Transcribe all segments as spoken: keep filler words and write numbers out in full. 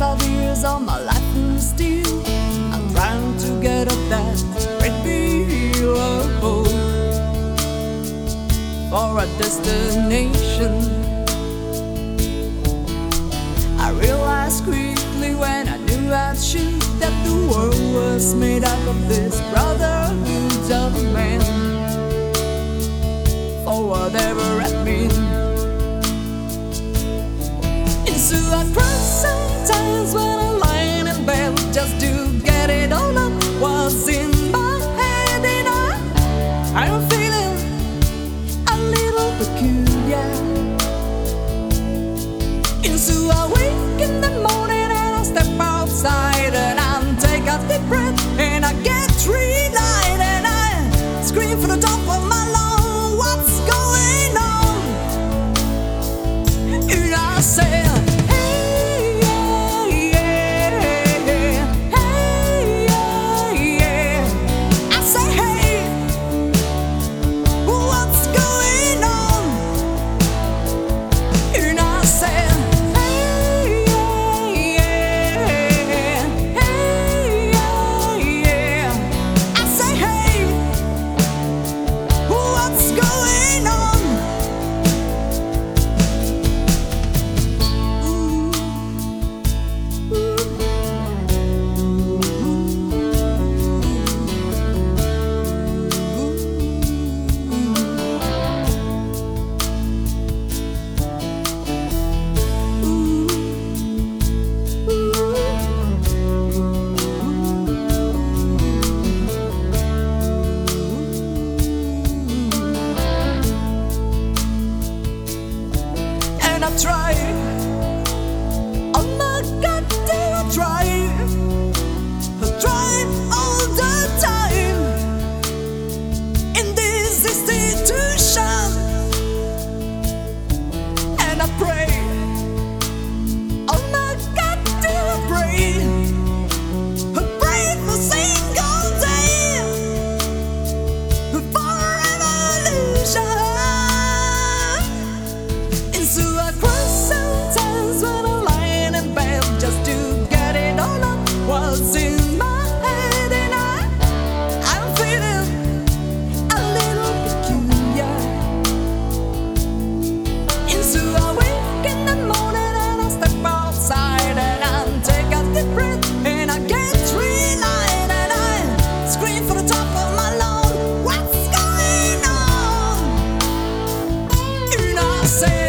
twenty-five years of my life and still I'm trying to get up that great big road for a destination. I realized quickly when I knew I'd shoot that the world was made up of this brotherhood of men, for whatever it means. And so I cry sometimes when I'm lying in bed just to get it all up what's in my head, and I, I'm feeling a little peculiar. And so I wake in the morning and I step outside and I take a deep breath and I get tree light and I scream from the top of my lungs, what's going on? And I say, hey, yeah, yeah, hey, yeah, yeah. I say, hey, what's going on? And I say, I try, oh my God, do I try? I try all the time in this institution, and I pray, oh my God, do I pray? I pray for single day for revolution. So I cry sometimes when I'm lying in bed just to get it all up what's in my head, and I, I'm feeling a little peculiar. And so I wake in the morning and I step outside and I take a deep breath and I get tree light and I scream from the top of my lungs, what's going on? And I say,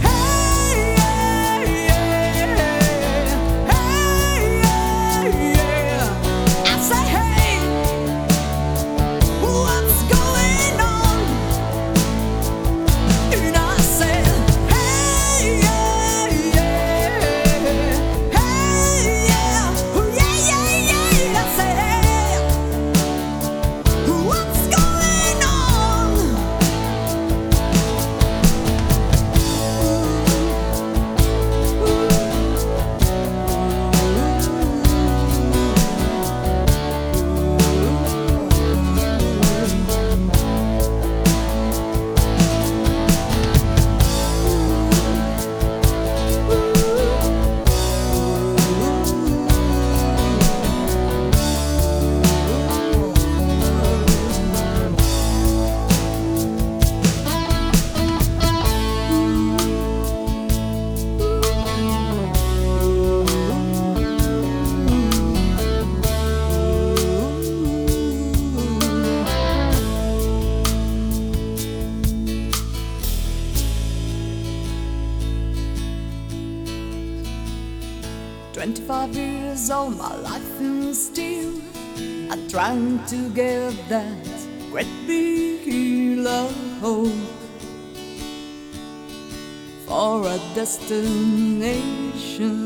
twenty-five years of my life and still I'm trying to get that great big love for a destination.